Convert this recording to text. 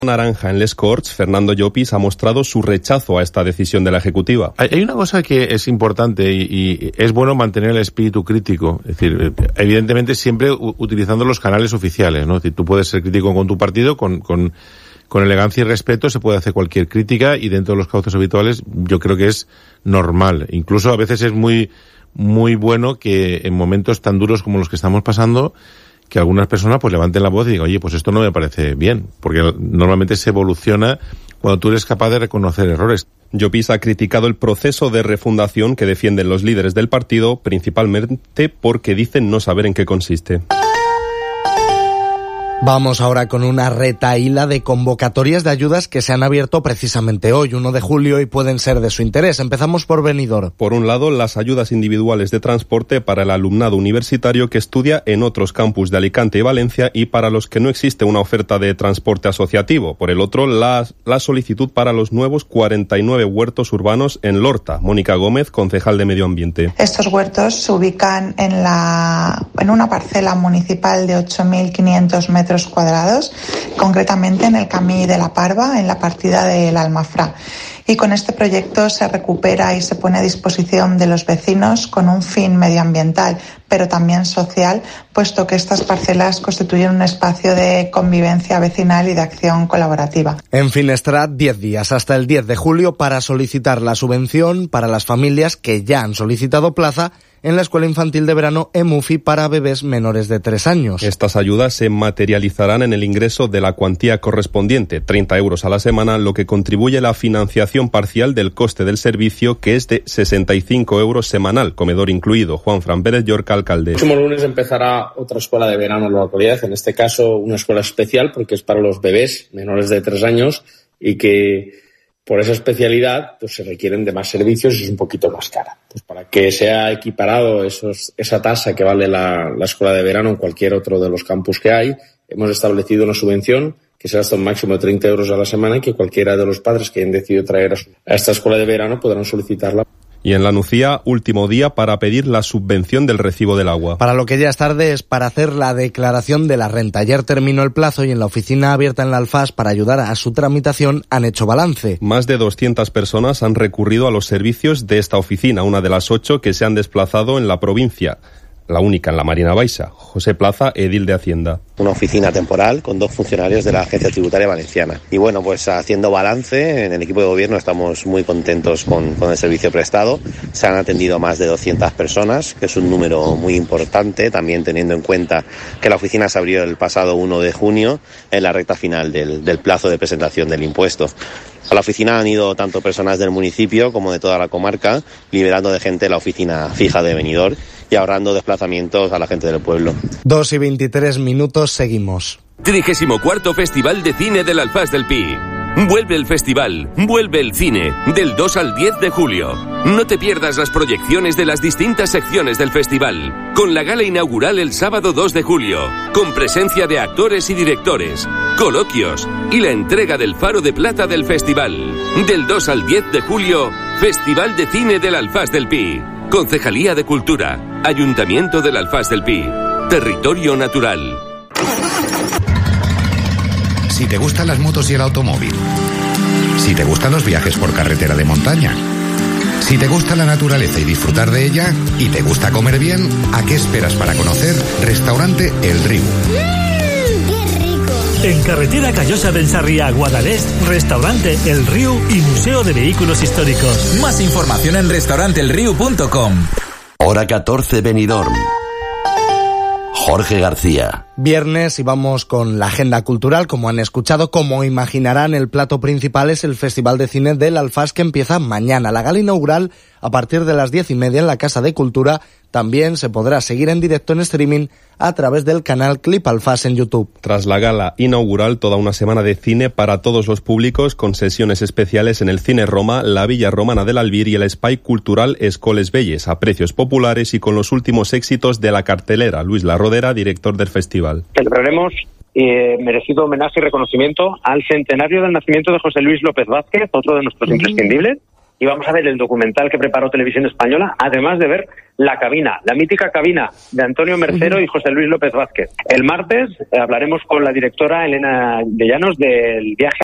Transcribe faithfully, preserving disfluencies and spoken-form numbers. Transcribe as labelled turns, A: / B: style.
A: Naranja en Les Corts, Fernando Llopis ha mostrado su rechazo a esta decisión de la Ejecutiva.
B: Hay una cosa que es importante y, y es bueno mantener el espíritu crítico. Es decir, evidentemente siempre u- utilizando los canales oficiales, ¿no? Es decir, tú puedes ser crítico con tu partido, con, con, con elegancia y respeto se puede hacer cualquier crítica y dentro de los cauces habituales yo creo que es normal. Incluso a veces es muy, muy bueno que en momentos tan duros como los que estamos pasando que algunas personas pues levanten la voz y digan, oye, pues esto no me parece bien, porque normalmente se evoluciona cuando tú eres capaz de reconocer errores.
A: Llopis ha criticado el proceso de refundación que defienden los líderes del partido, principalmente porque dicen no saber en qué consiste.
C: Vamos ahora con una retahíla de convocatorias de ayudas que se han abierto precisamente hoy, uno de julio, y pueden ser de su interés. Empezamos por Benidorm.
A: Por un lado, las ayudas individuales de transporte para el alumnado universitario que estudia en otros campus de Alicante y Valencia y para los que no existe una oferta de transporte asociativo. Por el otro, la, la solicitud para los nuevos cuarenta y nueve huertos urbanos en Lorta. Mónica Gómez, concejal de Medio Ambiente.
D: Estos huertos se ubican en, la, en una parcela municipal de ocho mil quinientos metros cuadrados, concretamente en el Camí de la Parva, en la partida del Almafrá. Y con este proyecto se recupera y se pone a disposición de los vecinos con un fin medioambiental, pero también social, puesto que estas parcelas constituyen un espacio de convivencia vecinal y de acción colaborativa.
C: En Finestrat, diez días hasta el diez de julio para solicitar la subvención para las familias que ya han solicitado plaza en la Escuela Infantil de Verano EMUFI para bebés menores de tres años.
A: Estas ayudas se materializarán en el ingreso de la cuantía correspondiente, treinta euros a la semana, lo que contribuye a la financiación parcial del coste del servicio, que es de sesenta y cinco euros semanal, comedor incluido. Juan Fran Pérez Llorca, alcalde.
E: El próximo lunes empezará otra escuela de verano en la localidad, en este caso una escuela especial porque es para los bebés menores de tres años y que por esa especialidad pues se requieren de más servicios y es un poquito más cara. Pues para que sea equiparado esos, esa tasa que vale la, la escuela de verano en cualquier otro de los campus que hay, hemos establecido una subvención que será hasta un máximo de treinta euros a la semana y que cualquiera de los padres que hayan decidido traer a, su, a esta escuela de verano podrán solicitarla.
A: Y en la Nucía, último día para pedir la subvención del recibo del agua.
C: Para lo que ya es tarde es para hacer la declaración de la renta. Ayer terminó el plazo y en la oficina abierta en la Alfás para ayudar a su tramitación han hecho balance.
A: Más de doscientas personas han recurrido a los servicios de esta oficina, una de las ocho que se han desplazado en la provincia. La única en la Marina Baixa. José Plaza, edil de Hacienda.
F: Una oficina temporal con dos funcionarios de la Agencia Tributaria Valenciana. Y bueno, pues haciendo balance, en el equipo de gobierno estamos muy contentos con, con el servicio prestado. Se han atendido más de doscientas personas, que es un número muy importante, también teniendo en cuenta que la oficina se abrió el pasado uno de junio, en la recta final del, del plazo de presentación del impuesto. A la oficina han ido tanto personas del municipio como de toda la comarca, liberando de gente la oficina fija de Benidorm y ahorrando desplazamientos a la gente del pueblo.
C: Dos y veintitrés minutos, seguimos.
G: trigésimo cuarto Festival de Cine del Alfás del Pi. Vuelve el festival, vuelve el cine, del dos al diez de julio. No te pierdas las proyecciones de las distintas secciones del festival, con la gala inaugural el sábado dos de julio, con presencia de actores y directores, coloquios y la entrega del Faro de Plata del festival. Del dos al diez de julio, Festival de Cine del Alfás del Pi. Concejalía de Cultura, Ayuntamiento del Alfás del Pi. Territorio natural.
H: Si te gustan las motos y el automóvil, si te gustan los viajes por carretera de montaña, si te gusta la naturaleza y disfrutar de ella, y te gusta comer bien, ¿a qué esperas para conocer Restaurante El Riu?
I: En carretera Callosa del Sarriá, Guadalest, Restaurante El Riu y Museo de Vehículos Históricos.
J: Más información en restaurante el riu punto com.
K: Hora catorce, Benidorm. Jorge García.
C: Viernes y vamos con la agenda cultural. Como han escuchado, como imaginarán, el plato principal es el Festival de Cine del Alfás, que empieza mañana. La gala inaugural a partir de las diez y media en la Casa de Cultura. También se podrá seguir en directo en streaming a través del canal Clip Alfás en YouTube.
A: Tras la gala inaugural, toda una semana de cine para todos los públicos, con sesiones especiales en el Cine Roma, la Villa Romana del Albir y el Espai Cultural Escoles Belles, a precios populares y con los últimos éxitos de la cartelera. Luis Larrodera, director del festival.
L: Celebraremos eh, merecido homenaje y reconocimiento al centenario del nacimiento de José Luis López Vázquez, otro de nuestros mm. imprescindibles, y vamos a ver el documental que preparó Televisión Española, además de ver La Cabina, la mítica Cabina de Antonio Mercero y José Luis López Vázquez. El martes hablaremos con la directora Elena de Llanos del viaje